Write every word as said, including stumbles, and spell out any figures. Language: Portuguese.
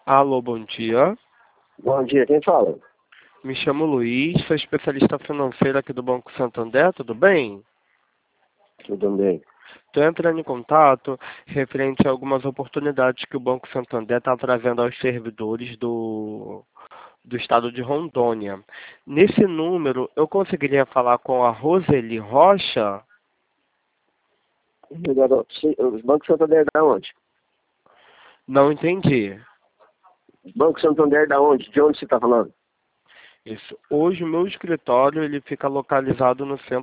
Alô, bom dia. Bom dia, quem fala? Me chamo Luiz, sou especialista financeiro aqui do Banco Santander, tudo bem? Tudo bem. Estou entrando em contato referente a algumas oportunidades que o Banco Santander está trazendo aos servidores do, do estado de Rondônia. Nesse número, eu conseguiria falar com a Roseli Rocha? Obrigado. Sim, o Banco Santander da onde? Não entendi. Banco Santander da onde? De onde você está falando? Isso. Hoje o meu escritório ele fica localizado no centro